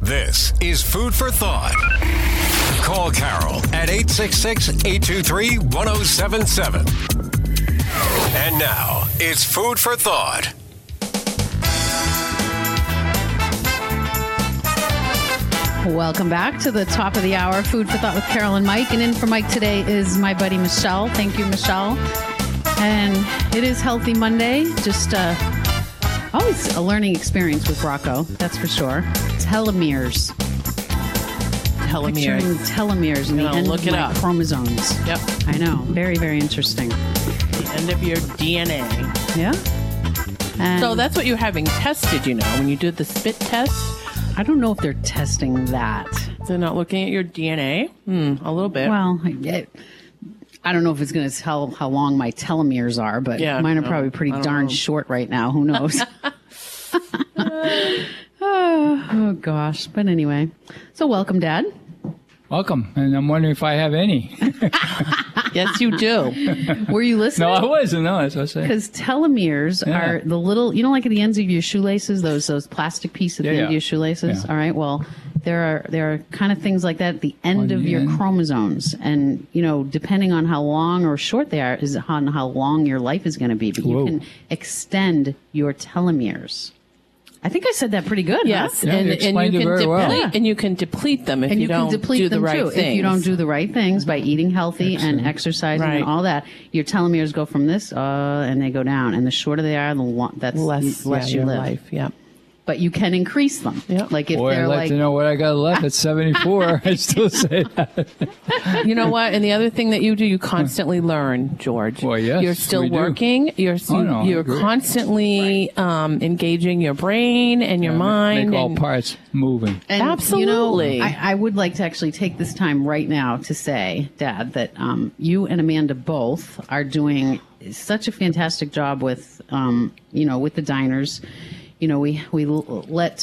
This is Food for Thought. Call Carol at 866-823-1077. And now, it's Food for Thought. Welcome back to the top of the hour, Food for Thought with Carol and Mike. And in for Mike today is my buddy Michelle. Thank you, Michelle. And it is Healthy Monday. Just always a learning experience with Rocco, that's for sure. Telomeres. Picturing telomeres and the end of my chromosomes. Yep. I know. Very, very interesting. The end of your DNA. Yeah. And So that's what you're having tested, when you do the spit test. I don't know if they're testing that. They're not looking at your DNA? A little bit. Well, I don't know if it's going to tell how long my telomeres are, but mine are probably pretty darn short right now. Who knows? Oh, gosh. But anyway. So welcome, Dad. Welcome. And I'm wondering if I have any. Yes, you do. Were you listening? No, I wasn't. No, that's what I was saying. Because telomeres are the little, like at the ends of your shoelaces, those plastic pieces at the end of your shoelaces. Yeah. All right. Well, there are kind of things like that at the end of your chromosomes. And, depending on how long or short they are is on how long your life is going to be. But you can extend your telomeres. I think I said that pretty good. Yes, huh? and you can deplete, and you can deplete them if you don't do the right things. If you don't do the right things by eating healthy and exercising and all that, your telomeres go from this and they go down. And the shorter they are, the less you live. Life. Yeah. But you can increase them. Yep. Like if Boy, they're I'd like to know what I got left at 74. I still say that. You know what? And the other thing that you do, you constantly learn, George. Well, yes, you're still we do. working. You're constantly engaging your brain and your mind. Make all parts moving. And, Absolutely. I would like to actually take this time right now to say, Dad, that you and Amanda both are doing such a fantastic job with, with the diners. We let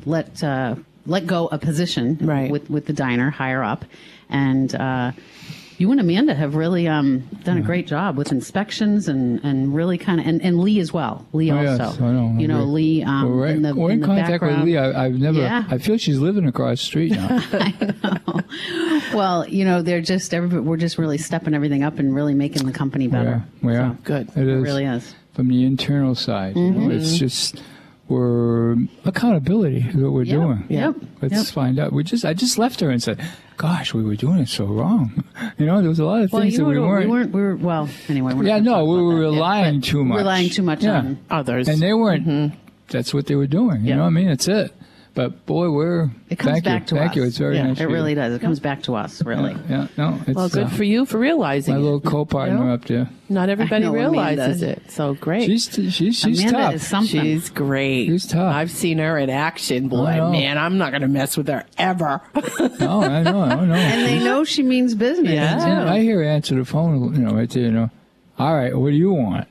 go a position with the diner higher up, and you and Amanda have really done a great job with inspections and really kind of and Lee as well. Lee also, yes, I know. Lee. We're in contact background. with Lee. I've never. Yeah. I feel she's living across the street now. I know. Well, they're just we're just really stepping everything up and really making the company better. Yeah, so, good. It really is from the internal side. It's just. We're accountability is what we're doing. Yep. Let's find out. I just left her and said, "Gosh, we were doing it so wrong." There was a lot of things that we weren't. Anyway. We were relying too much. Relying too much on others, and they weren't. That's what they were doing. You know what I mean? That's it. But boy, it comes back to us. Thank you. It's very nice. It really does. It comes back to us, really. Yeah. No. It's, well, good for you for realizing. My little co-partner up there. Not everybody realizes it. So great. She's Amanda tough. Is something. She's great. She's tough. I've seen her in action, boy. Man, I'm not going to mess with her ever. No, I know. And they know she means business. Yeah. I hear her answer the phone. Right there. All right, what do you want?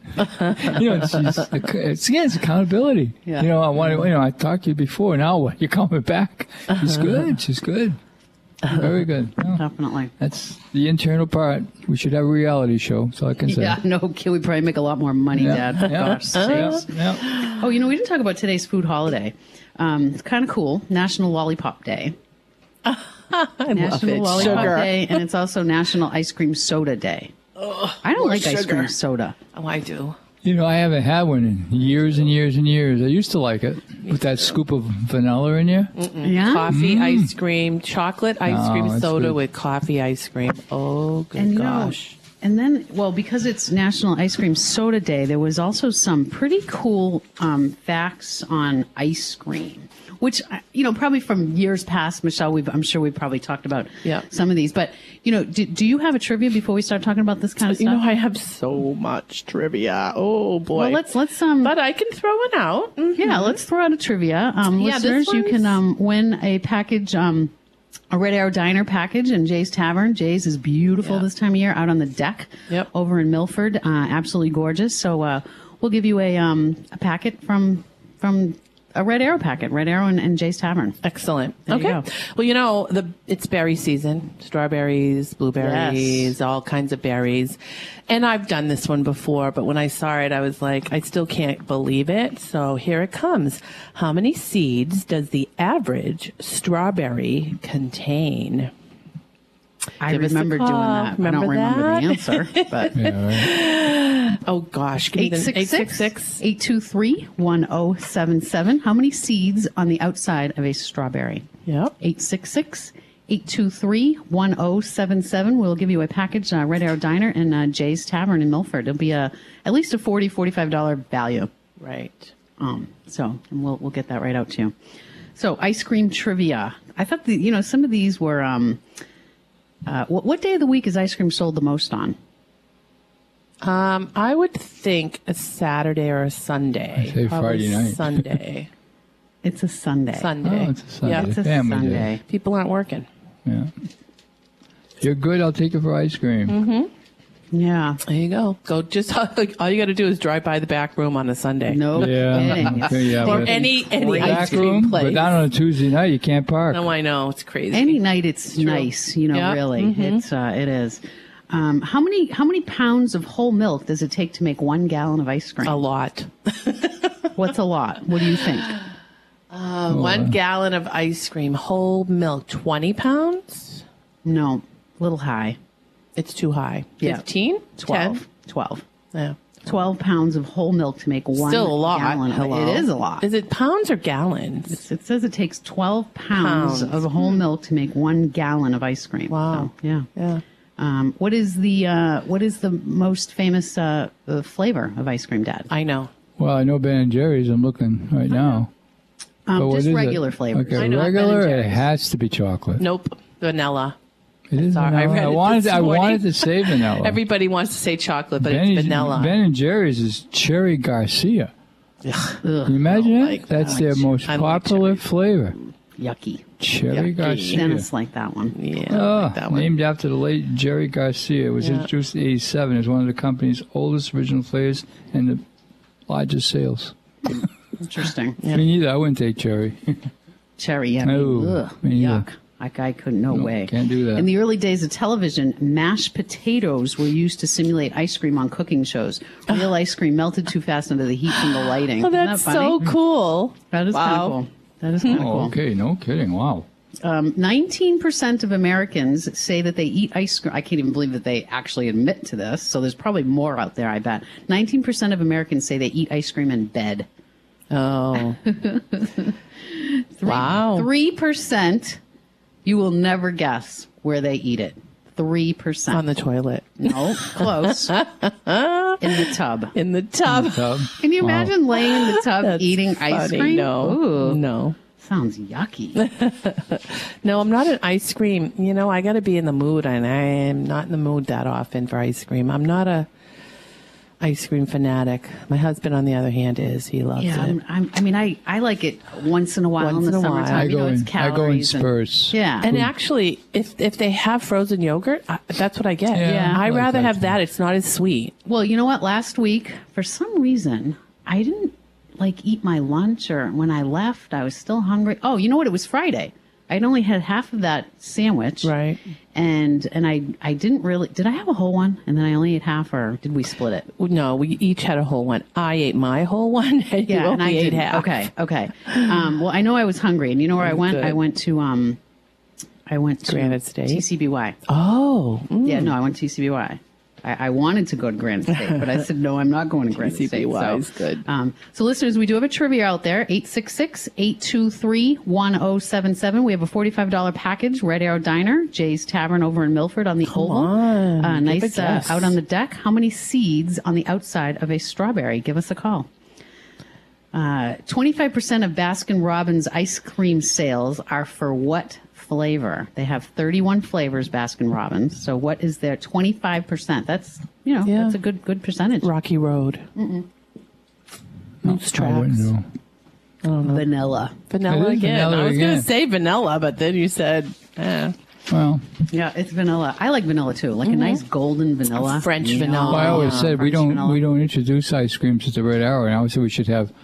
It's accountability. Yeah. I talked to you before. Now what? You're coming back. She's good. Very good. Definitely. That's the internal part. We should have a reality show. That's all I can say. Yeah, no kidding. We probably make a lot more money, Dad. Gosh sakes. Oh, we didn't talk about today's food holiday. It's kind of cool. National Lollipop Day. National Lollipop Day, and it's also National Ice Cream Soda Day. I don't like ice cream soda. Oh, I do. I haven't had one in years and years and years. I used to like it with that scoop of vanilla in there. Yeah? Coffee, ice cream, chocolate ice cream soda good. with coffee ice cream. Oh, good gosh. And then, because it's National Ice Cream Soda Day, there was also some pretty cool facts on ice cream, which, probably from years past, Michelle, I'm sure we've probably talked about some of these. But, do you have a trivia before we start talking about this kind of stuff? I have so much trivia. Oh, boy. Well, let's but I can throw one out. Mm-hmm. Yeah, let's throw out a trivia. Listeners, you can win a package, a Red Arrow Diner package in Jay's Tavern. Jay's is beautiful this time of year, out on the deck over in Milford. Absolutely gorgeous. So we'll give you a packet from a Red Arrow packet, Red Arrow and Jay's Tavern. Excellent. There you Okay. go. Well, it's berry season. Strawberries, blueberries, all kinds of berries. And I've done this one before, but when I saw it, I was like, I still can't believe it. So here it comes. How many seeds does the average strawberry contain? I Give us a remember doing call. that. I Remember don't remember that? the answer, but Yeah, right. Oh, gosh. Give me the 866-823-1077. How many seeds on the outside of a strawberry? Yep. 866-823-1077. We'll give you a package, Red Arrow Diner and Jay's Tavern in Milford. It'll be at least a $40, $45 value. Right. So we'll get that right out to you. So ice cream trivia. I thought some of these were. What day of the week is ice cream sold the most on? I would think a Saturday or a Sunday. I say Probably Friday night. Sunday. It's a Sunday. Sunday. Oh, it's a Sunday. Yeah. It's a Family Sunday. day. People aren't working. Yeah. You're good. I'll take it for ice cream. Mm-hmm. Yeah. There you go. All you got to do is drive by the back room on a Sunday. No Yeah. kidding. Okay, yeah, Or but- any Back ice cream room, place. but not on a Tuesday night. You can't park. No, I know. It's crazy. Any night it's nice, Yeah. really. Mhm. It is. How many pounds of whole milk does it take to make 1 gallon of ice cream? A lot. What's a lot? What do you think? 1 gallon of ice cream, whole milk, 20 pounds? No, a little high. It's too high. Yeah. 15? 12. 10? 12. Yeah. 12 pounds of whole milk to make 1 Still a lot. gallon. Hello. It is a lot. Is it pounds or gallons? It says it takes 12 pounds of whole milk to make 1 gallon of ice cream. Wow. So, yeah. Yeah. What is the most famous flavor of ice cream, Dad? I know. Well, I know Ben and Jerry's. I'm looking right now. But what Just is regular it? flavors. Okay, I know, regular. Ben and It Jerry's. has to be chocolate. Nope. Vanilla. It is Sorry, I vanilla. read it wanted. this I wanted morning. to say vanilla. Everybody wants to say chocolate, but Ben it's and- vanilla. Ben and Jerry's is Cherry Garcia. Ugh, Can you imagine that? like That's that. their most I like popular cherry. flavor. yucky. Cherry Yucky. Garcia. Dennis liked that one. Yeah. I Oh, like that one. named after the late Jerry Garcia. It was Yeah. introduced in '87 as one of the company's oldest original flavors and the largest sales. Interesting. Me neither. I wouldn't take cherry. Cherry, yeah. No, Ugh, me neither. yuck. Like I couldn't, no way. can't do that. In the early days of television, mashed potatoes were used to simulate ice cream on cooking shows. Real ice cream melted too fast under the heat from the lighting. Oh, Isn't that's that funny? so cool. That is kind Wow. of cool. That is kind of Oh, cool. okay. No kidding. Wow. 19% of Americans say that they eat ice cream. I can't even believe that they actually admit to this. So there's probably more out there, I bet. 19% of Americans say they eat ice cream in bed. Oh. Wow. 3%, you will never guess where they eat it. 3%. On the toilet. No, close. In the tub. In the tub. Tub. Can you Wow. imagine laying in the tub That's eating ice funny. cream? No. Ooh, No. sounds yucky. No, I'm not an ice cream. You know, I got to be in the mood, and I am not in the mood that often for ice cream. I'm not a ice cream fanatic. My husband, on the other hand, is. He loves Yeah, it. I like it once in a while Once in the in a while. summertime. I You know, go it's in calories. spurts. Yeah. And actually, if they have frozen yogurt, that's what I get. Yeah, I I'd like rather that have too. that. It's not as sweet. Well, you know what? Last week, for some reason, I didn't eat my lunch, or when I left, I was still hungry. Oh, you know what? It was Friday. I'd only had half of that sandwich. Right. And I didn't really, did I have a whole one? And then I only ate half, or did we split it? No, we each had a whole one. I ate my whole one, and you and only I ate didn't. half. Okay. Well, I know I was hungry, and you know where I went? Good. I went to Granite State? TCBY. Oh. Yeah, no, I went to TCBY. I wanted to go to Granite State, but I said, no, I'm not going to Granite State. TCBY is good. So listeners, we do have a trivia out there, 866-823-1077. We have a $45 package, Red Arrow Diner, Jay's Tavern over in Milford on the Oval. on, give a Nice guess. out on the deck. How many seeds on the outside of a strawberry? Give us a call. 25% of Baskin-Robbins ice cream sales are for what flavor? They have 31 flavors, Baskin-Robbins. So what is their 25%? That's, Yeah. that's a good percentage. Rocky Road. Moose I wouldn't Tracks. know. Vanilla. Vanilla It is again. vanilla I was going again. to say vanilla, but then you said Well, Yeah, it's vanilla. I like vanilla too. Like a nice golden vanilla. French You know? vanilla. I always said we French don't vanilla. introduce ice creams at the Red Arrow, and I always said we should have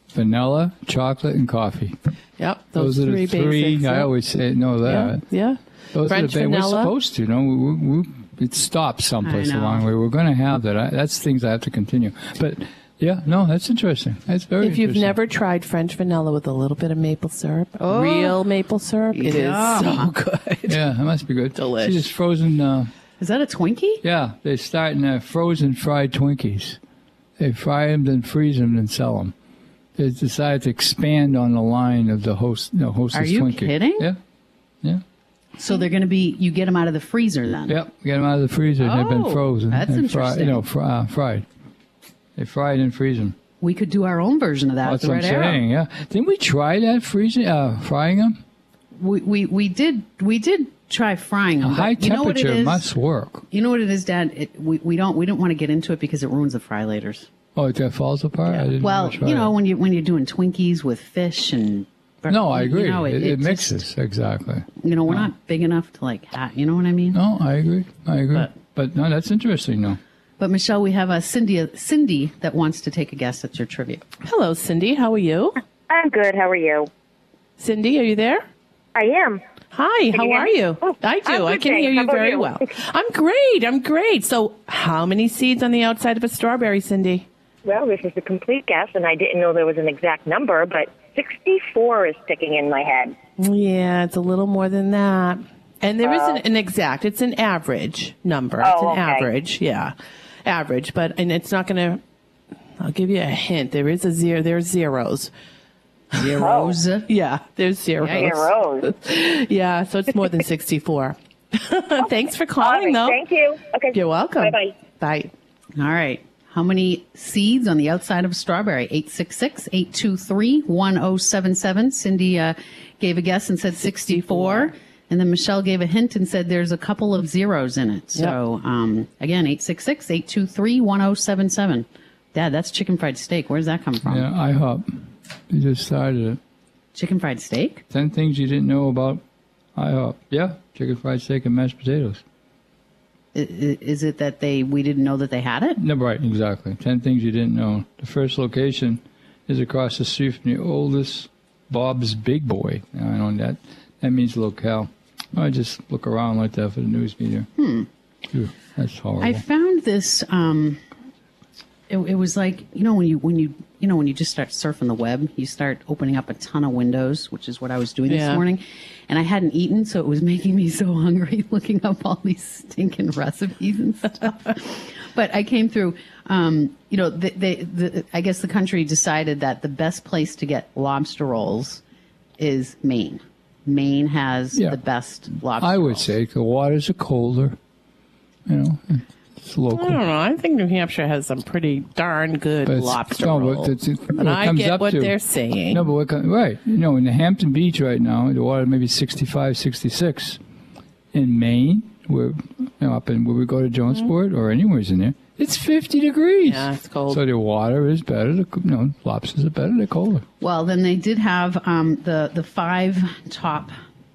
vanilla, chocolate, and coffee. Yep, Those are the three. basics. I always know that. Yeah. Those French are the vanilla. We're supposed to, it stops someplace I know. along the way. We're going to have that. That's things I have to continue. But yeah, no, that's interesting. That's very If you've interesting. never tried French vanilla with a little bit of maple syrup, real maple syrup, it is so good. Yeah, that must be good. Delish. See, this frozen, Is that a Twinkie? yeah, they start in frozen fried Twinkies. They fry them, then freeze them, then sell them. They decided to expand on the line of the Hostess Are you Twinkie. kidding? Yeah. Yeah. So they're going to be, you get them out of the freezer then? Yep, get them out of the freezer. They've been Oh, frozen. that's and interesting. Fried. They fry it and freeze them. We could do our own version of that That's at the what I'm Red Arrow. saying. Yeah, didn't we try that frying them? We did try frying them. High but you know what it temperature is? must work. You know what it is, Dad? We don't want to get into it because it ruins the fry laters. Oh, it falls apart. I didn't Well, wanna try you know it. when you're doing Twinkies with fish and No, I agree. You know, it just- mixes exactly. You know, we're not big enough to you know what I mean? No, I agree. But- But no, that's interesting. No. But Michelle, we have a Cindy that wants to take a guess at your trivia. Hello, Cindy. How are you? I'm good. How are you? Cindy, are you there? I am. Hi, how you hear are me? you? Oh, I do. I'm I good, can hear thanks. you How about very you? well. I'm great. So, how many seeds on the outside of a strawberry, Cindy? Well, this is a complete guess, and I didn't know there was an exact number, but 64 is sticking in my head. Yeah, it's a little more than that. And there isn't an exact. It's an average number. It's Oh, an okay. average. Yeah. Average. And it's not going to, I'll give you a hint. There is a zero. There's zeros. Zeros. Yeah, there's zeros. Rose. Yeah, so it's more than 64. Thanks for calling, though. Thank you. Okay. You're welcome. Bye-bye. Bye. All right. How many seeds on the outside of a strawberry? 866-823-1077. Cindy gave a guess and said 64. And then Michelle gave a hint and said there's a couple of zeros in it. So, again, 866-823-1077. Dad, that's chicken fried steak. Where's that come from? Yeah, IHOP. You just started it. Chicken fried steak? 10 things you didn't know about IHOP. Yeah, chicken fried steak and mashed potatoes. Is it that we didn't know that they had it? No, right, exactly. 10 things you didn't know. The first location is across the street from the oldest Bob's Big Boy. Now, I know that means locale. I just look around like that for the news media. Phew, that's horrible. I found this. It was like when you just start surfing the web, you start opening up a ton of windows, which is what I was doing this morning, and I hadn't eaten, so it was making me so hungry looking up all these stinking recipes and stuff. But I came through. I guess the country decided that the best place to get lobster rolls is Maine. Maine has the best lobster I would rolls. say the waters are colder. It's local. I don't know. I think New Hampshire has some pretty darn good But it's- lobster no, but rolls. what And I comes get up what to- they're saying. No, but right. In the Hampton Beach right now, the water maybe 65, 66. In Maine, where where we go to Jonesport or anywhere's in there, it's 50 degrees. Yeah, it's cold. So the water is better. Lobsters are better. They're colder. Well, then they did have the 5 top,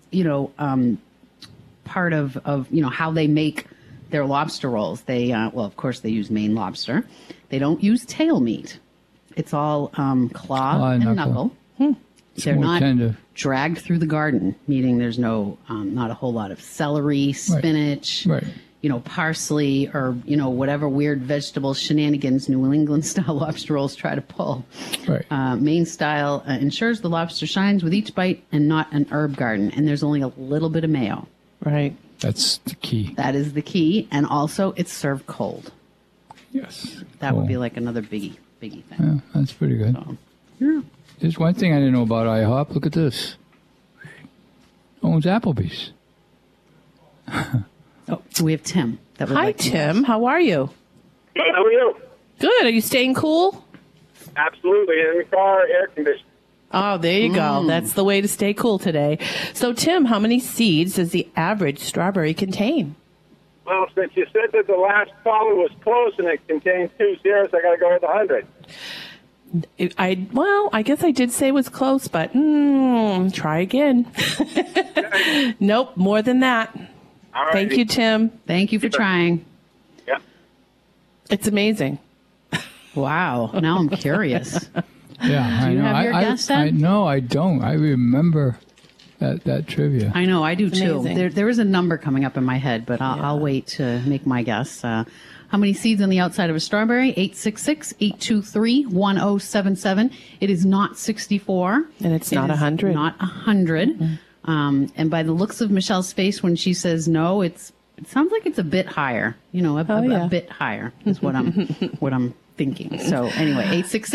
part of how they make their lobster rolls. They of course they use Maine lobster. They don't use tail meat. It's all claw and knuckle. They're more not tender. dragged through the garden, meaning there's not a whole lot of celery, spinach, Right. Parsley, or whatever weird vegetable shenanigans New England style lobster rolls try to pull. Right. Maine style ensures the lobster shines with each bite and not an herb garden. And there's only a little bit of mayo. Right. That's the key. That is the key. And also, it's served cold. Yes. That would Cool. be like another biggie thing. Yeah, that's pretty good. Yeah. There's one thing I didn't know about IHOP. Look at this. Owns Applebee's. Oh, we have Tim. That would Hi, like to- Tim. How are you? Hey, how are you? Good. Are you staying cool? Absolutely. In the car, air conditioning. Oh, there you go. That's the way to stay cool today. So, Tim, how many seeds does the average strawberry contain? Well, since you said that the last caller was close and it contains 2 zeros, I got to go with 100. I guess I did say it was close, but try again. Nope, more than that. All right. Thank you, Tim. Thank you for trying. Yeah. It's amazing. Wow. Now I'm curious. Yeah, Do you have your guess, Dad? No, I don't. I remember that trivia. I know, I do It's too. amazing. There is a number coming up in my head, but I'll wait to make my guess. How many seeds on the outside of a strawberry? 866-823-1077. It is not 64. And it's It not is 100. Not 100. And by the looks of Michelle's face when she says no, it sounds like it's a bit higher. You know, a bit higher is what I'm thinking. So anyway,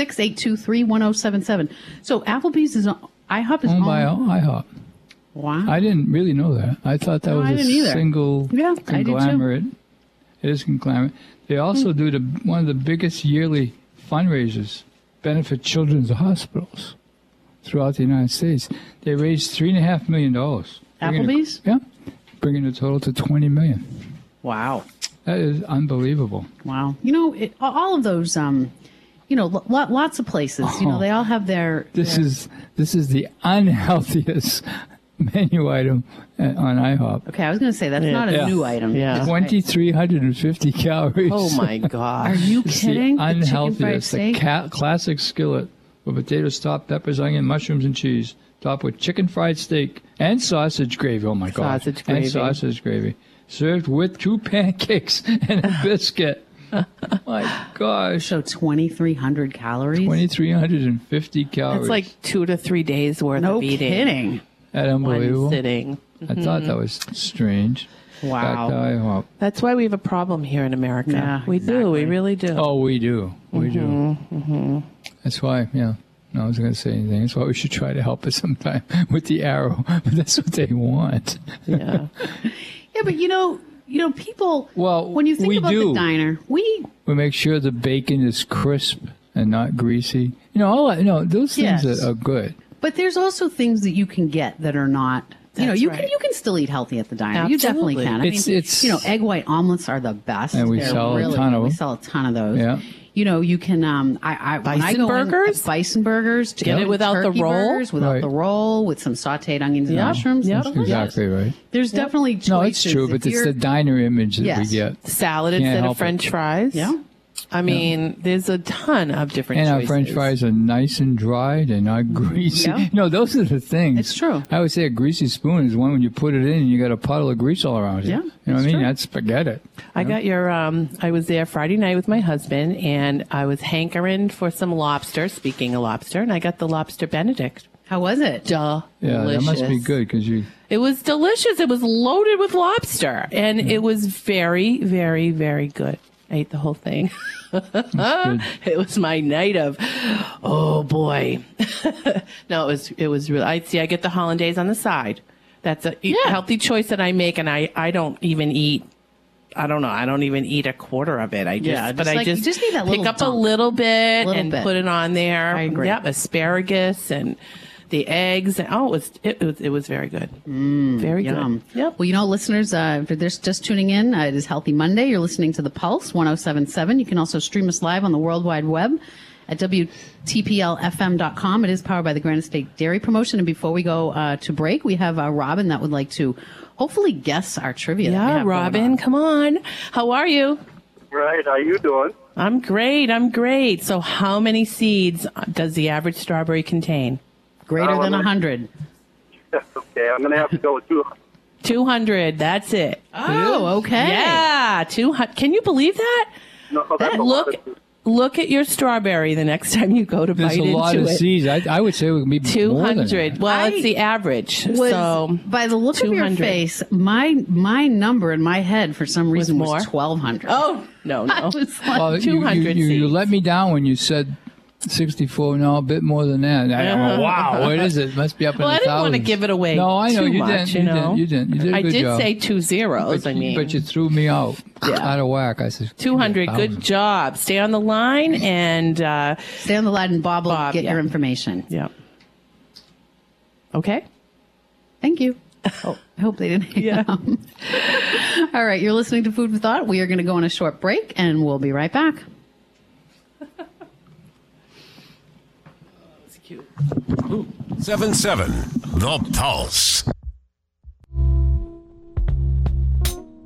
866-823-1077. So Applebee's IHOP is Owned by IHOP. Wow. I didn't really know that. I thought that No, I was didn't either. a single Yeah, I did too. conglomerate. It is conglomerate. They also do one of the biggest yearly fundraisers, benefit children's hospitals throughout the United States. They raised $3.5 million. Applebee's? Yeah, bringing the total to $20 million. Wow. That is unbelievable. Wow. You know, all of those, lots of places, they all have their... This is the unhealthiest menu item on IHOP. Okay, I was going to say, that's not a Yeah. new item. Yeah. 2,350 calories. Oh my gosh. Are you It's kidding? the The chicken fried unhealthiest. The steak? classic skillet with potatoes, topped peppers, onion, mushrooms, and cheese, topped with chicken fried steak and sausage gravy. Oh my god! Sausage gravy. And sausage gravy, served with 2 pancakes and a biscuit. My gosh! So 2,300 calories? 2,350 calories. That's like 2 to 3 days worth No of eating. kidding. That One unbelievable. sitting. I thought that was strange. Wow. Back to IHOP. That's why we have a problem here in America. Yeah, we do. We exactly. really do. Oh, we do. We do. Mm-hmm. That's why, yeah. No, I wasn't going to say anything. That's why we should try to help us sometime with the arrow. But that's what they want. Yeah. Yeah, but people, Well, when you think we about do. the diner, We make sure the bacon is crisp and not greasy. All that, those things Yes. are good. but there's also things that you can get that are not, That's you right. can still eat healthy at the diner. You definitely Absolutely. can. It's- egg white omelets are the best. And we They're sell a really ton good. of We them. sell a ton of those. Yeah. You can, when I Bison go burgers? bison burgers. Get it without the turkey roll? burgers, without Right. the roll, with some sauteed onions and Yep. mushrooms. Yep. Delicious. Exactly right. There's definitely choices. No, it's true, If but it's you're- the diner image that Yes. we get. Salad Can't instead help of it. French fries. Yeah. I mean, there's a ton of different And our choices. French fries are nice and dry. They're not greasy. Yeah. Those are the things. It's true. I always say a greasy spoon is one when you put it in and you got a puddle of grease all around you. Yeah, You know what I it's mean? true. That's forget it. I got your, I was there Friday night with my husband, and I was hankering for some lobster, speaking of lobster, and I got the lobster Benedict. How was it? Delicious. Yeah, that must be good because you. It was delicious. It was loaded with lobster, and it was very, very, very good. I ate the whole thing. Good. It was my night of, oh boy. No, it was really, I get the hollandaise on the side. That's a healthy choice that I make, and I don't even eat, I don't even eat a quarter of it. you just need that pick little up a dunk. little bit Little and bit. put it on there. I agree. Yep, asparagus and the eggs. It was very good. Very Yum. good. Yep. Well, listeners, if they're just tuning in, it is Healthy Monday. You're listening to The Pulse 107.7. You can also stream us live on the World Wide Web at WTPLFM.com. It is powered by the Grand Estate Dairy Promotion. And before we go to break, we have Robin that would like to hopefully guess our trivia. that we Yeah, have going Robin, on. come on. How are you? Right, how you doing? I'm great. So how many seeds does the average strawberry contain? Greater Oh, than I'm 100. Okay, I'm going to have to go with 200. 200, that's it. Oh, okay. Yeah, 200. Can you believe that? No, that's a lot of- Look at your strawberry the next time you go to There's bite a lot into of it. seeds. I would say it would be more than 200. that. Well, I it's the average. Was, So by the look of your 200. face, my number in my head for some reason was more? 1,200. Oh, no. I was like, Well, 200 you seeds. let me down when you said 64. No, a bit more than that. I go, wow, what is it? Must be up Well, in I the didn't want to thousands. give it away. No, I know too you much, didn't. You didn't. You did a I good did job. say 2 zeros. But, I mean, but you threw me out of whack. I said 200. Good 1,000. job. Stay on the line and stay on the line and Bob will get yeah. your information. yeah. Okay. Thank you. Oh, I hope they didn't hang up. All right, you're listening to Food for Thought. We are going to go on a short break, and we'll be right back. It's cute. 77 The Pulse.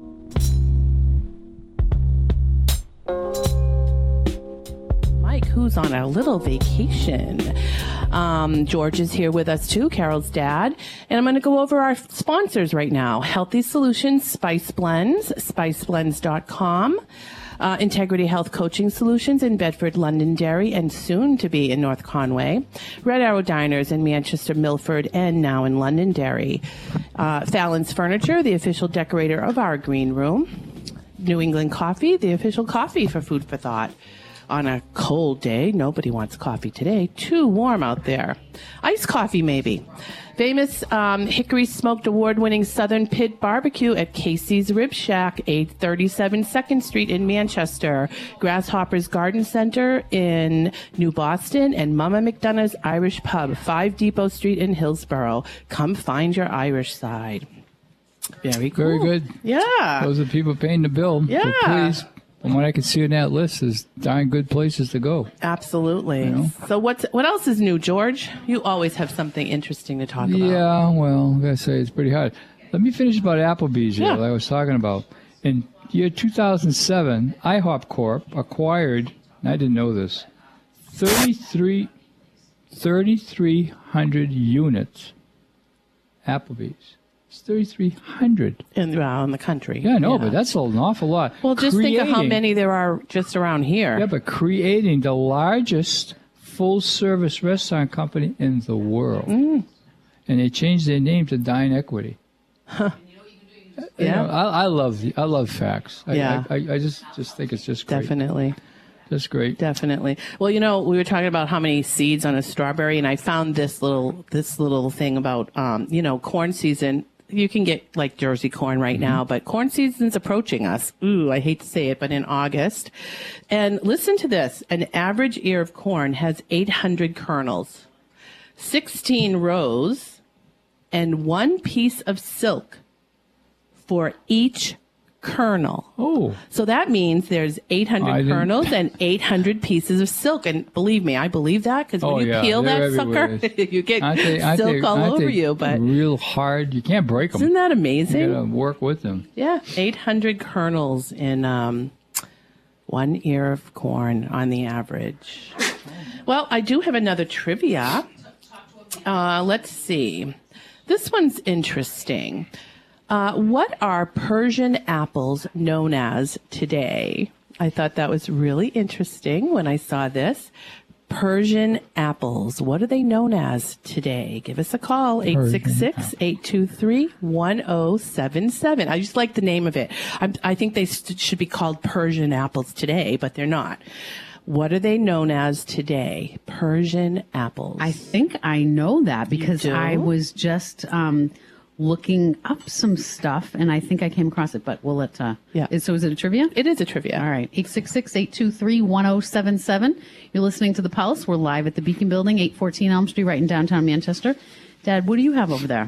Mike, whose goes on a little vacation. George is here with us too, Carol's dad. And I'm going to go over our sponsors right now. Healthy Solutions, Spice Blends, spiceblends.com. Integrity Health Coaching Solutions in Bedford, Londonderry, and soon to be in North Conway. Red Arrow Diners in Manchester, Milford, and now in Londonderry. Fallon's Furniture, the official decorator of our green room. New England Coffee, the official coffee for Food for Thought. On a cold day, nobody wants coffee today. Too warm out there. Iced coffee, maybe. Famous Hickory Smoked Award-winning Southern Pit Barbecue at Casey's Rib Shack, 837 2nd Street in Manchester. Grasshopper's Garden Center in New Boston. And Mama McDonough's Irish Pub, 5 Depot Street in Hillsborough. Come find your Irish side. Very cool. Very good. Yeah. Those are people paying the bill. Yeah. So please, from what I can see on that list, is darn good places to go. Absolutely. You know? So what else is new, George? You always have something interesting to talk about. Yeah, well, I gotta say it's pretty hard. Let me finish about Applebee's here, Yeah. like I was talking about. In year 2007, IHOP Corp acquired, and I didn't know this, 3,300 units. Applebee's. It's 3,300. In the country. Yeah, no, but that's an awful lot. Well, just think of how many there are just around here. Yeah, but creating the largest full-service restaurant company in the world. And they changed their name to Dine Equity. Yeah. You know, I love facts. Yeah. I just think it's just great. Definitely. That's great. Definitely. Well, we were talking about how many seeds on a strawberry, and I found this little thing about, corn season. You can get like Jersey corn right now, but corn season's approaching us. Ooh, I hate to say it, but in August. And listen to this. An average ear of corn has 800 kernels, 16 rows, and 1 piece of silk for each kernel. Oh. So that means there's 800 kernels and 800 pieces of silk. And believe me, I believe that because when you peel that sucker, you get silk all over you. But real hard. You can't break them. Isn't that amazing? You gotta work with them. Yeah, 800 kernels in 1 ear of corn on the average. Well, I do have another trivia. Let's see. This one's interesting. What are Persian apples known as today? I thought that was really interesting when I saw this. Persian apples. What are they known as today? Give us a call, 866-823-1077. I just like the name of it. I think they should be called Persian apples today, but they're not. What are they known as today? Persian apples. I think I know that because I was just looking up some stuff, and I think I came across it, but we'll let... So is it a trivia? It is a trivia. All right. 866-823-1077. You're listening to The Pulse. We're live at the Beacon Building, 814 Elm Street, right in downtown Manchester. Dad, what do you have over there?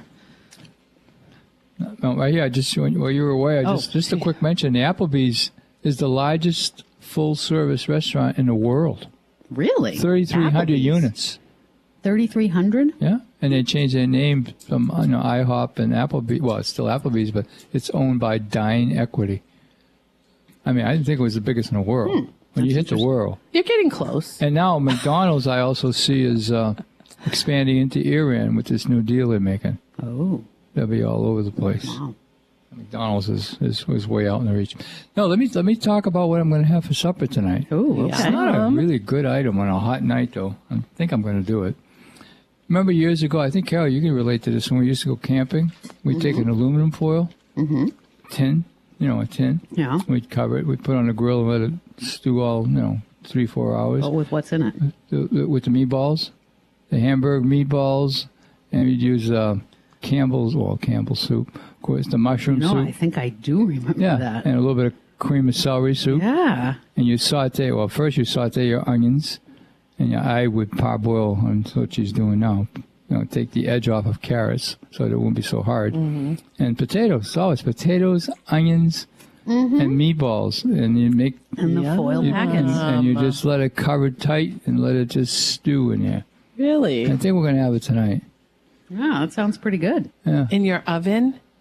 Right here, while you were away, just a quick mention. The Applebee's is the largest full-service restaurant in the world. Really? 3,300 units. 3,300? Yeah, and they changed their name from IHOP and Applebee's. Well, it's still Applebee's, but it's owned by Dine Equity. I mean, I didn't think it was the biggest in the world. When you hit the world. You're getting close. And now McDonald's, I also see, is expanding into Iran with this new deal they're making. Oh. They'll be all over the place. Wow. McDonald's is way out in the reach. No, let me talk about what I'm going to have for supper tonight. Oh, okay. It's not a really good item on a hot night, though. I think I'm going to do it. Remember years ago, I think, Carol, you can relate to this, when we used to go camping, we'd take an aluminum foil, tin, a tin. Yeah. We'd cover it. We'd put it on the grill and let it stew all, 3-4 hours. Oh, with what's in it? With the meatballs, the hamburger meatballs, and we'd use Campbell's soup. Of course, the mushroom soup. I think I do remember that. And a little bit of cream of celery soup. Yeah. And you saute, first you saute your onions, and I would parboil, and that's what she's doing now. Take the edge off of carrots so that it won't be so hard. And potatoes, always potatoes, onions, and meatballs. And you make... And the foil packets. And you just let it cover tight and let it just stew in there. Really? I think we're going to have it tonight. Yeah, that sounds pretty good. Yeah. In your oven?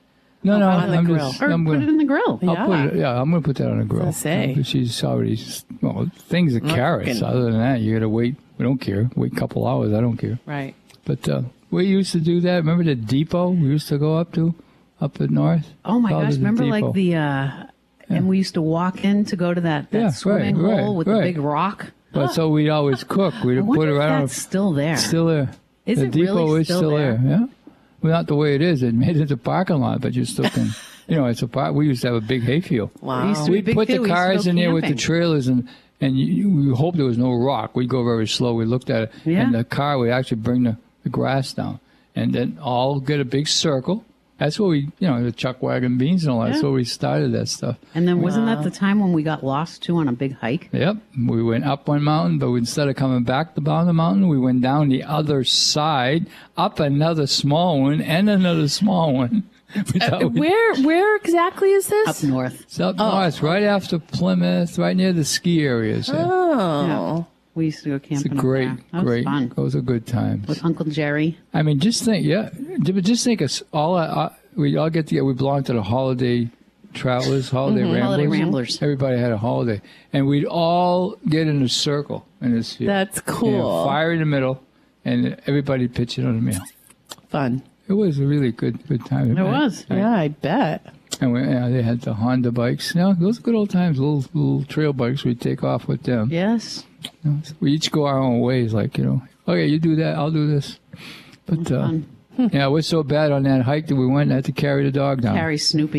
No, on the I'm grill. just. Or I'm put it in the grill. Yeah. I'm going to put that on the grill. say. She's already, things are carrots. cooking. Other than that, you got to wait. We don't care. Wait a couple hours. I don't care. Right. But we used to do that. Remember the depot we used to go up at north? Oh my Called gosh! it the Remember depot. like the and we used to walk in to go to that Yeah, swimming right, hole with right. the big rock. But so we'd always cook. We'd I put wonder it if right on. that's still there. Still there. Is the it depot really is still there? Yeah. Well, not the way it is. It made it a parking lot, but you still can. It's a park. We used to have a big hayfield. Wow. It used to be We'd big put too. the We used to cars go in there with the camping. trailers, and you hope there was no rock. We'd go very slow. We looked at it, Yeah. and the car would actually bring the grass down, and then all get a big circle. That's what we, the chuck wagon beans and all that. That's Yeah. where we started that stuff. And then wasn't that the time when we got lost too on a big hike? Yep. We went up one mountain, but instead of coming back down the mountain, we went down the other side, up another small one, and another small one. We thought we- Where exactly is this? Up north. It's up north, right after Plymouth, right near the ski areas. there. Oh. Yeah. We used to go It's camping. a up great, there. That was great. fun. Those are good times. With Uncle Jerry. I mean, just think, just think us all. We all get together. We belong to the Holiday Travelers, Holiday Ramblers. Holiday Ramblers. Everybody had a holiday, and we'd all get in a circle in this field. That's cool. Fire in the middle, and everybody pitch in on the meal. Fun. It was a really good time. It was. Yeah, I bet. And they had the Honda bikes. Those are good old times. Little trail bikes. We'd take off with them. Yes. We each go our own ways. Like okay, you do that, I'll do this. But Fun. yeah, it was so bad on that hike that we went and had to carry the dog down. Carry Snoopy.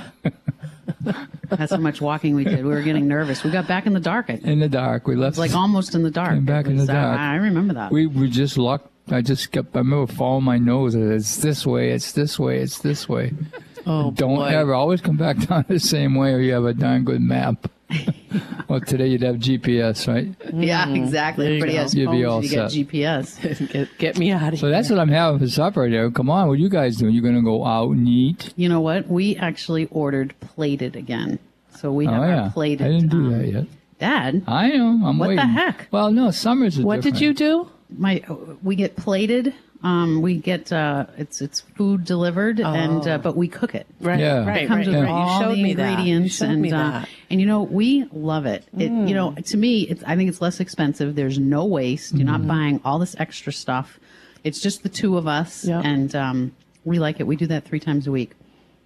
That's how much walking we did. We were getting nervous. We got back in the dark, I think. In the dark, we left. Like almost in the dark. Came back It in the was, dark. I remember that. We just lucked. I remember following my nose. It's this way. It's this way. It's this way. Oh, Don't boy. ever. Always come back down the same way, or you have a darn good map. Well, today you'd have GPS, right? Yeah, exactly. There you Everybody go. has You'd phones. be all You get set. GPS. Get me out of here. So that's what I'm having for supper there. Come on, what are you guys doing? You going to go out and eat? You know what? We actually ordered plated again. So we have Oh, yeah. our plated. I didn't do that yet. Dad, I know. I'm What the waiting. heck? Well, no, summers are What different. did you do? we get plated. We get it's food delivered, and but we cook it. Right, Yeah. right, It comes right. with You all showed the me that. You ingredients, showed and me that. we love it. It to me, I think it's less expensive. There's no waste. You're not buying all this extra stuff. It's just the two of us, Yep. and we like it. We do that 3 times a week.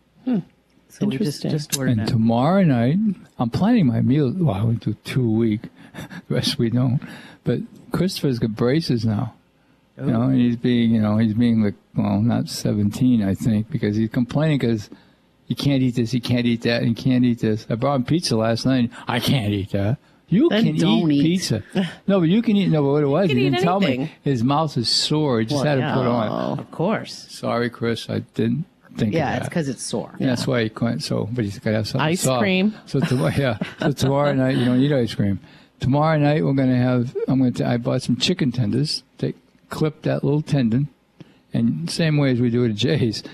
So we Interesting. just ordered And it. tomorrow night, I'm planning my meal. Well, I would do 2 a week. The rest we don't. But Christopher's got braces now. And he's being like, well, not 17, I think, because he's complaining because he can't eat this, he can't eat that, and he can't eat this. I brought him pizza last night. I can't eat that. You Then can don't eat eat. pizza. No, but you can eat. No, but what it was, can he eat didn't tell me. anything. His mouth is sore. He just had to put on. Of course. Sorry, Chris, I didn't think Yeah, of it's that. because it's sore. And that's why he couldn't. So, but he's got to have something Ice soft. cream. So tomorrow, So tomorrow night, you don't eat ice cream. Tomorrow night, we're going to have. I bought some chicken tenders. Clip that little tendon, and same way as we do it at Jay's,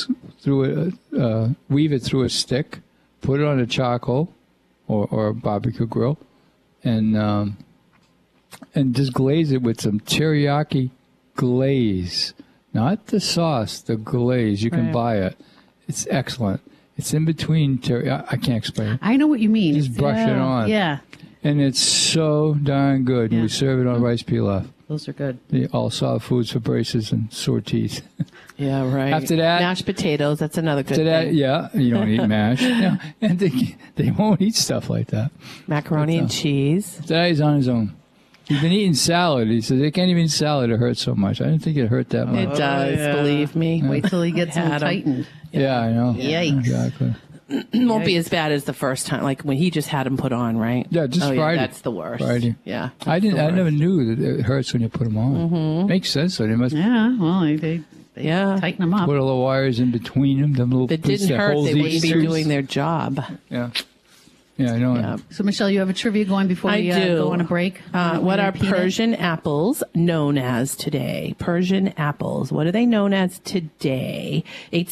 weave it through a stick, put it on a charcoal or a barbecue grill, and just glaze it with some teriyaki glaze. Not the sauce, the glaze. You can Right. buy it. It's excellent. It's in between teriyaki. I can't explain it. I know what you mean. Just It's- brush it on. Yeah, And it's so darn good. Yeah. We serve it on rice pilaf. those are good. All solid foods for braces and sore teeth. Yeah, right. After that- mashed potatoes. That's another good To that, thing. yeah, you don't eat mash. Yeah, and they won't eat stuff like that. Macaroni and cheese. Today he's on his own. He's been eating salad. He says they can't even eat salad. It hurts so much. I didn't think it hurt that much. It does. Believe me. Wait till he gets them Had 'em. tightened. Yeah, I know. Yikes. Exactly. It won't be as bad as the first time, like when he just had them put on, right? Yeah, just oh, Friday. That's the worst. Friday. Yeah. I that's the I never worst. knew that it hurts when you put them on. Mm-hmm. Makes sense. So they must Yeah, well, they Yeah. tighten them up. put all the wires in between them. Them little If it bits didn't that hurt, holds they each wouldn't be tooth. doing their job. Yeah. Yeah, I know. Yeah. So, Michelle, you have a trivia going before I we do. go on a break? What are Repeat it? Persian apples known as today? Persian apples. What are they known as today?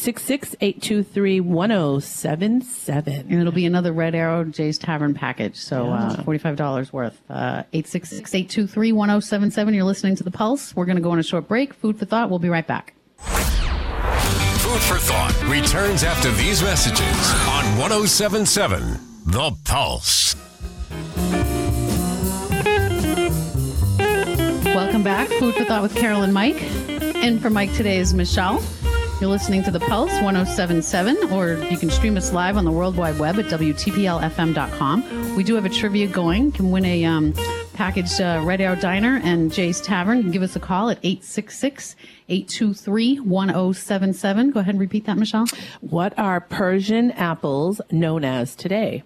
866-823-1077. And it'll be another Red Arrow Jay's Tavern package. So $45 worth. 866-823-1077. You're listening to The Pulse. We're going to go on a short break. Food for thought. We'll be right back. Food Food for Thought returns after these messages on 107.7 The Pulse. Welcome back. Food for Thought with Carol and Mike. And for Mike today is Michelle. You're listening to The Pulse 107.7, or you can stream us live on the World Wide Web at WTPLFM.com. We do have a trivia going. You can win a packaged Red Arrow Diner and Jay's Tavern. You can give us a call at 866-823-1077. Go ahead and repeat that, Michelle. What are Persian apples known as today?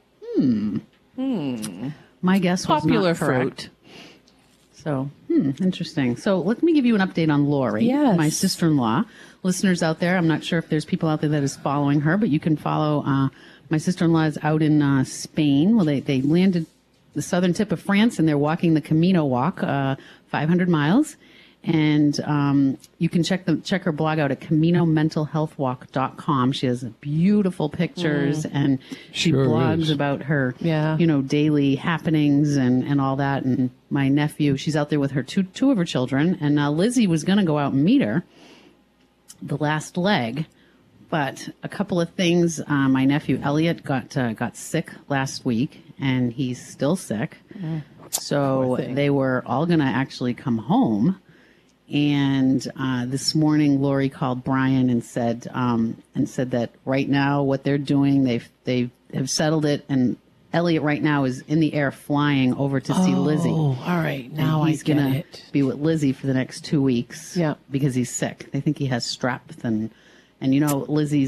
My guess was Popular not correct. fruit. So, interesting. So let me give you an update on Lori, Yes. my sister-in-law. Listeners out there, I'm not sure if there's people out there that is following her, but you can follow. My sister-in-law is out in Spain. Well, they landed the southern tip of France, and they're walking the Camino Walk, 500 miles. And you can check her blog out at CaminoMentalHealthWalk.com. She has beautiful pictures, and she Sure blogs is. about her, Yeah. daily happenings and all that. And my nephew, she's out there with her two of her children, and Lizzie was going to go out and meet her the last leg. But a couple of things. My nephew Elliot got sick last week, and he's still sick. So they were all going to actually come home. And this morning, Lori called Brian and said that right now what they're doing, they have settled it, and Elliot right now is in the air flying over to see Lizzie. Oh, all right. Now And he's I get gonna it. be with Lizzie for the next 2 weeks. Yeah. Because he's sick. They think he has strep, and Lizzie's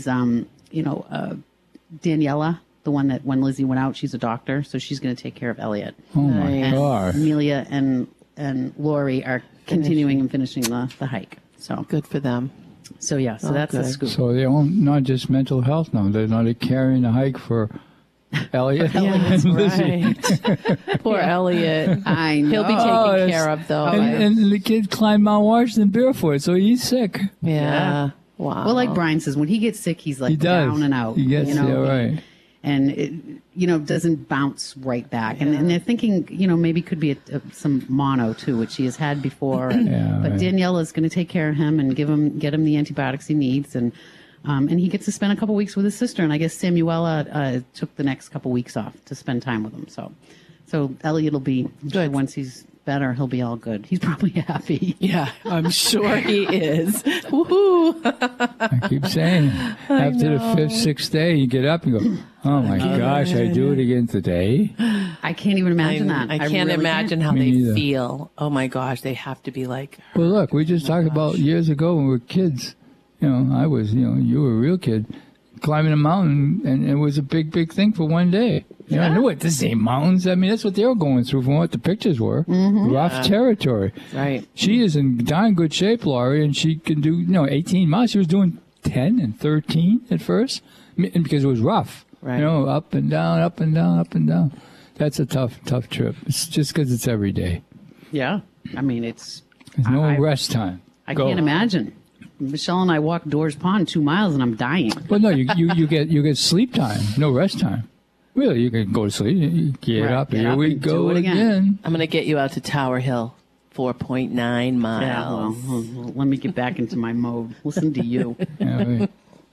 Daniela, the one that when Lizzie went out, she's a doctor, so she's going to take care of Elliot. Oh, my Nice. God. Amelia and Lori are continuing and finishing the hike. So Good for them. so yeah, so that's the good. scoop. So they own not just mental health now. They're not carrying a hike for Elliot. Yes, and Lizzie. right. Poor Elliot. I know. He'll be Oh, taken it's- care of, though. And the kid climbed Mount Washington barefoot, so he's sick. Yeah. Wow. Well, like Brian says, when he gets sick, he's like He does. down and out. He gets right. And it, doesn't bounce right back. And they're thinking, maybe could be some mono too, which he has had before. Yeah, but right. Daniela is going to take care of him and get him the antibiotics he needs, and he gets to spend a couple weeks with his sister. And I guess Samuela took the next couple weeks off to spend time with him. So Elliot will be good once he's better. He'll be all good. He's probably happy. Yeah, I'm sure he is. Woohoo! I keep saying, after the fifth, sixth day, you get up and go, oh my gosh, I do it again today? I can't even imagine that. I can't really imagine how Me they neither. feel. Oh my gosh, they have to be like. Well, look, we just talked about years ago when we were kids. I was, you were a real kid, climbing a mountain, and it was a big, big thing for one day. I knew it. The same mountains. I mean, that's what they were going through from what the pictures were. Rough territory. Right. She is in darn good shape, Laurie, and she can do, 18 miles. She was doing 10 and 13 at first, because it was rough. Right. Up and down, up and down, up and down. That's a tough trip. It's just because it's every day. Yeah. I mean, it's. There's no I- rest time. I Go. can't imagine. Michelle and I walked Doors Pond 2 miles, and I'm dying. Well, no, you get sleep time, no rest time. Really, you can go to sleep. You get Right, up. get Here up we and do go it again. I'm going to get you out to Tower Hill. 4.9 miles. Yeah, well, let me get back into my mode. Listen to you. Yeah,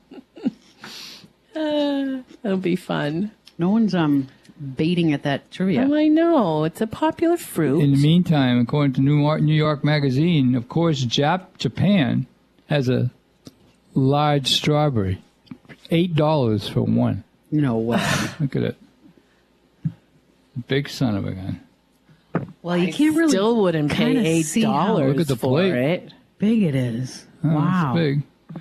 It'll be fun. No one's baiting at that trivia. Oh, I know. It's a popular fruit. In the meantime, according to New York Magazine, of course, Japan has a large strawberry, $8 for one. No way. Look at it, big son of a gun. Well, you can't really. Still wouldn't pay kinda see how $8 Look at the for plate. it. big it is. Oh, Wow. it's big.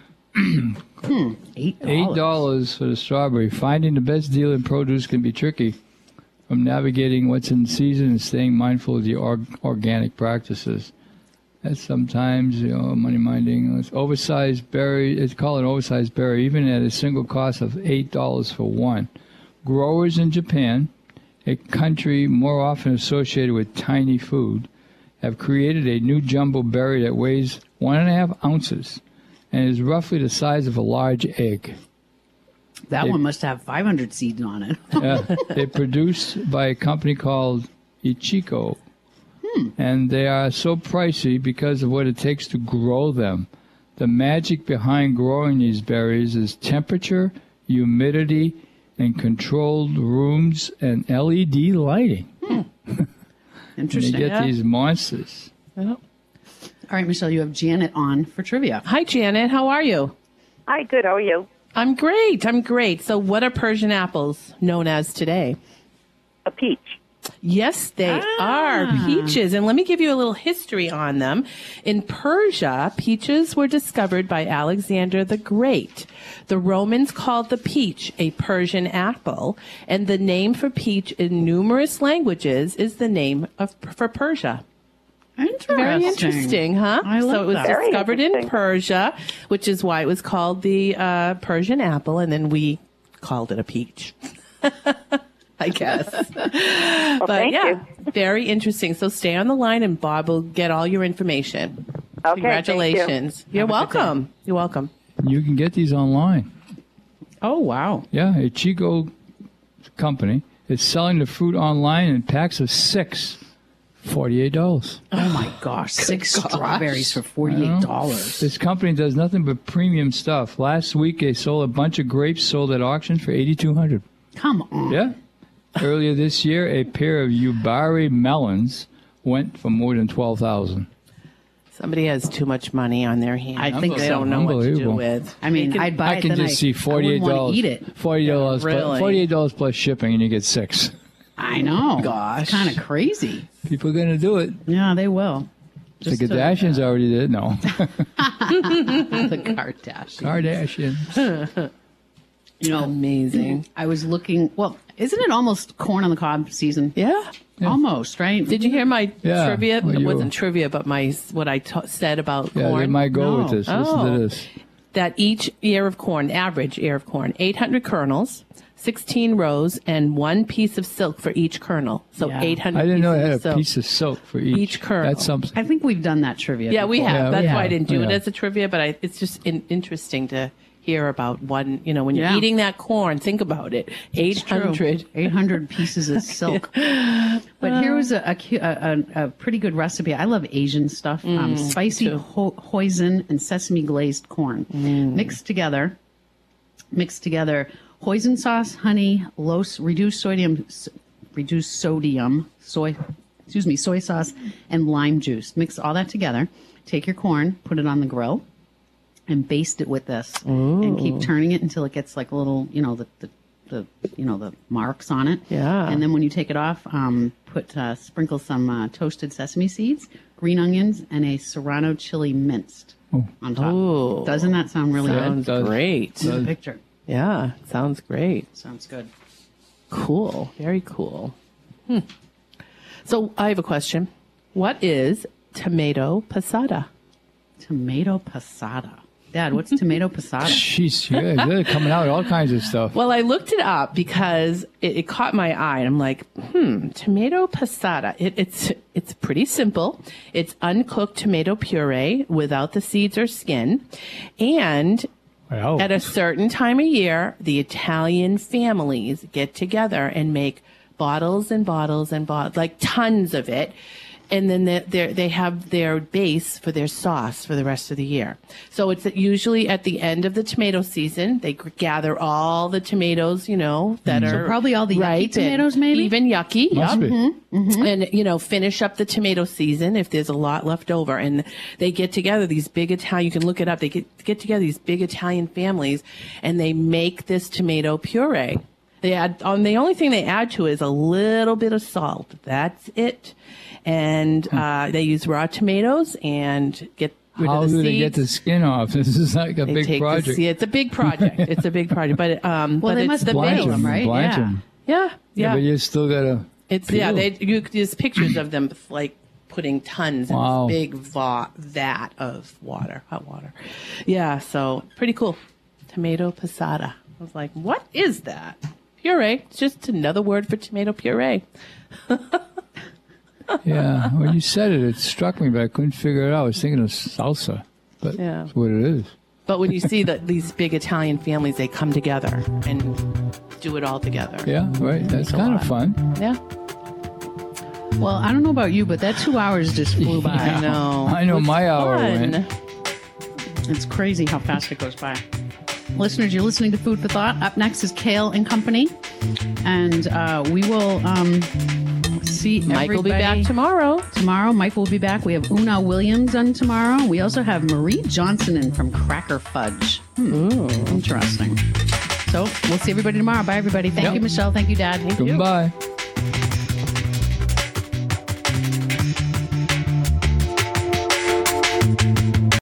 $8. $8 for the strawberry. Finding the best deal in produce can be tricky. From navigating what's in season and staying mindful of the organic practices. That's sometimes, money minding. It's oversized berry. It's called an oversized berry, even at a single cost of $8 for one. Growers in Japan, a country more often associated with tiny food, have created a new jumbo berry that weighs 1.5 ounces and is roughly the size of a large egg. That one must have 500 seeds on it. They're produced by a company called Ichiko. And they are so pricey because of what it takes to grow them. The magic behind growing these berries is temperature, humidity, and controlled rooms and LED lighting. Interesting. And you get these monsters. Oh. All right, Michelle, you have Janet on for trivia. Hi, Janet. How are you? Hi, good. How are you? I'm great. So what are Persian apples known as today? A peach. Yes, they are peaches. And let me give you a little history on them. In Persia, peaches were discovered by Alexander the Great. The Romans called the peach a Persian apple, and the name for peach in numerous languages is the name for Persia. Interesting. Very interesting, huh? I love So it was that. Very discovered in interesting. Persia, which is why it was called the Persian apple, and then we called it a peach. I guess. But thank yeah, you. very interesting. So stay on the line and Bob will get all your information. Okay, Congratulations. You're welcome. You're welcome. You can get these online. Oh, wow. Yeah, a Chico company is selling the fruit online in packs of 6, $48. Oh, my gosh. 6 strawberries for $48. This company does nothing but premium stuff. Last week, they sold a bunch of grapes sold at auction for $8,200. Come on. Yeah. Earlier this year, a pair of Yubari melons went for more than $12,000. Somebody has too much money on their hands. I think they so. don't know what to do Unbelievable. with. I mean, I'd buy I it, can then just see I wouldn't want $48. to eat it. $48, Really? $48 plus shipping, and you get 6. I know. Gosh. It's kind of crazy. People are going to do it. Yeah, they will. The Just to- Kardashians already did. No. the Kardashians. Kardashians. You know, Amazing. I was looking. Well, isn't it almost corn on the cob season? Yeah. Almost, right? Did you hear my Yeah. trivia? Well, It you- wasn't trivia, but what I said about Yeah, corn. they might go with No. this. Listen Oh. to this. That each ear of corn, average ear of corn, 800 kernels, 16 rows, and 1 piece of silk for each kernel. So Yeah. 800 I didn't know it pieces had of a silk. piece of silk for each. kernel. That's something. I think we've done that trivia. Yeah, we before. have. Yeah, That's we why I have. didn't do it Yeah. as a trivia, but it's just interesting to hear about one, when you're Yeah. eating that corn, think about it. 800. 800 pieces of silk. But here was a pretty good recipe. I love Asian stuff. Spicy hoisin and sesame glazed corn. Mixed together hoisin sauce, honey, reduced sodium, soy sauce, and lime juice. Mix all that together. Take your corn, put it on the grill, and baste it with this, and keep turning it until it gets like a little, the marks on it. Yeah. And then when you take it off, sprinkle some toasted sesame seeds, green onions, and a serrano chili minced on top. Ooh. Doesn't that sound really Sounds good? great. The picture Yeah, sounds great. sounds good. Cool. Very cool. So I have a question. What is tomato passata? Tomato passata. Dad, what's tomato passata? Jeez, yeah, they're coming out with all kinds of stuff. Well, I looked it up because it caught my eye, and I'm like, tomato passata. It's pretty simple. It's uncooked tomato puree without the seeds or skin, and Wow. at a certain time of year, the Italian families get together and make bottles and bottles and bottles, like tons of it. And then they have their base for their sauce for the rest of the year. So it's usually at the end of the tomato season. They gather all the tomatoes, that are probably all the yucky ripe and tomatoes, maybe? even yucky. Must Yep. be. And finish up the tomato season if there's a lot left over, and they get together these big Italian. You can look it up. They get together these big Italian families, and they make this tomato puree. They add the only thing they add to it is a little bit of salt. That's it, and they use raw tomatoes and get rid How of the do seeds. they get the skin off? This is like a They big take the project. it's a big project. It's a big project, but Well, but they it's must the blanch base. them, right? Blanch Yeah. 'em. Yeah, Yeah, but you still gotta. It's peel. there's pictures of them like putting tons Wow. in this big vat of hot water. Yeah, so pretty cool. Tomato passata. I was like, what is that? Puree. It's just another word for tomato puree. Yeah, when you said it, it struck me, but I couldn't figure it out. I was thinking of salsa, but Yeah. that's what it is. But when you see these big Italian families, they come together and do it all together. Yeah, right. That's a kind lot. of fun. Yeah. Well, I don't know about you, but that 2 hours just flew by. I know. I know It's my hour fun. went. It's crazy how fast it goes by. Listeners, you're listening to Food for Thought. Up next is Kale and Company. And we will see Mike will be back tomorrow. Tomorrow, Mike will be back. We have Una Williams on tomorrow. We also have Marie Johnson in from Cracker Fudge. Interesting. So we'll see everybody tomorrow. Bye, everybody. Thank you, Michelle. Thank you, Dad. Goodbye.